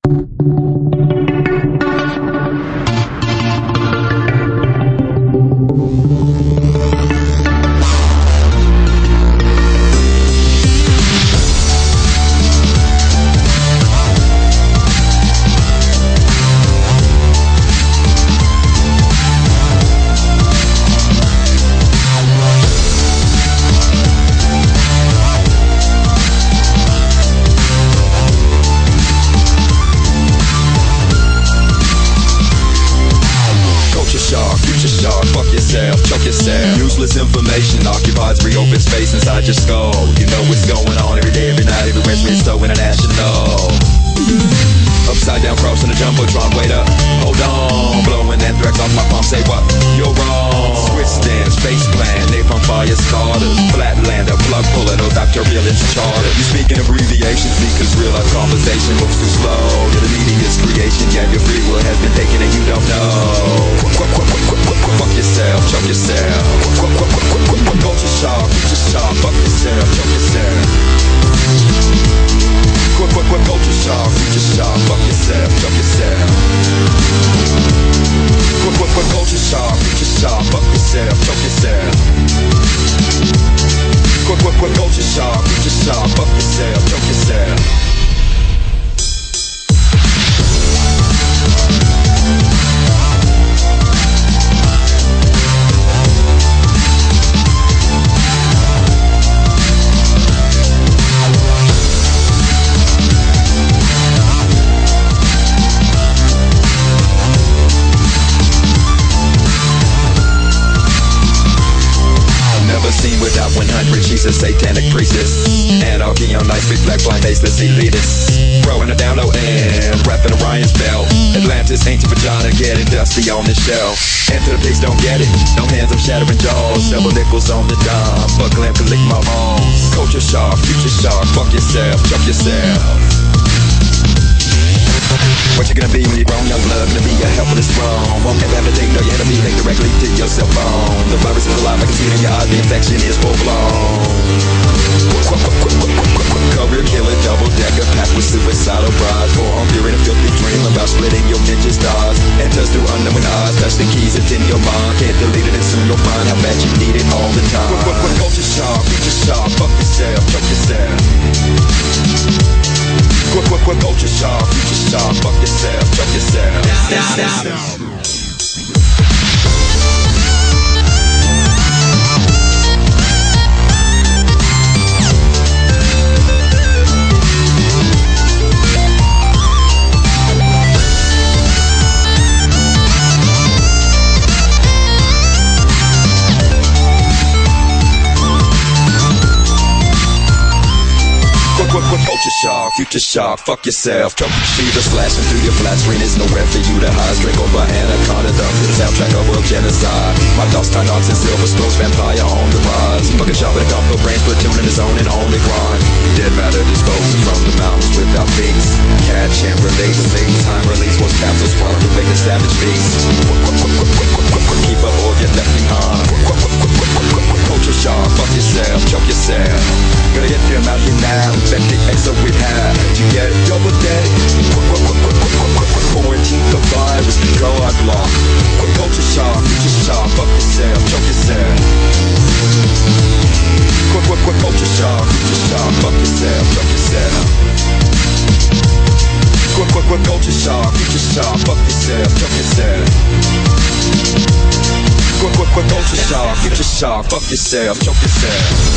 Useless information occupies free open space inside your skull. You know what's going on every day, every night, everywhere. It's so international. Upside down cross in a jumbotron. Wait up, hold on. Blowing anthrax off my palm. Say what? You're wrong. Switch stance, face plan, napalm fire starters, flatlander, plug puller, no doctorialist charter. You speak in abbreviations because real life conversation moves too slow. You're the media's creation, yeah, your free will has been taken and you don't know. Fuck yourself, choke yourself. Culture shock, future shock. Fuck yourself, choke yourself. Culture shock, future shock. Fuck yourself, choke yourself. Culture shock, future shock. Fuck yourself, choke yourself. Culture shock, future shock. Fuck yourself, choke yourself. Seen without 100, she's a satanic priestess. Anarchy on nice, big black, blind, faceless elitists. Throwing her down low and wrapping Orion's belt. Atlantis, ancient vagina, getting dusty on the shelf. Enter the pigs, don't get it. No hands, I'm shattering jaws. Double nickels on the dime. Fuck lamp can lick my balls. Culture shock, future shock. Fuck yourself, chuck yourself. What you gonna be when you're grown? Young blood, gonna be a helpless wrong. Won't ever have to take no enemy, link directly to your cell phone. The virus is alive, I can see it in your eyes, the infection is full blown. Career killer, double decker, packed with suicidal brides. Forearm fear in a filthy dream about splitting your ninja stars. Enters through unknown eyes, touch the keys, it's in your mind. Can't delete it and soon you'll find how bad you need it all the time. Culture shock, future shock, fuck yourself, choke yourself. Culture shock, future shock, fuck yourself, choke yourself. Culture shock, future shock, fuck yourself. Choke fever slashing through your flat screen. There's nowhere for you to hide. Drink over anaconda dump to the soundtrack of world genocide. My thoughts tie knots and silver spills, vampire on the rise. Fucking shop with a combo brains, platoon in his own and only grind. Dead matter disposing from the mountains without feet. Catch and release, time release was capsules sprung to make a savage beast. Keep up or get left behind. Culture shock, fuck yourself, choke yourself. Gonna get them out here now, infected exo we have. You get it, double dead. Quarantine the virus, God block. Culture shock, future shock, fuck yourself, choke yourself. Culture shock, future shock, fuck yourself, choke yourself. Culture shock, future shock, fuck yourself, choke yourself. Culture shock, future shock, fuck yourself, choke yourself.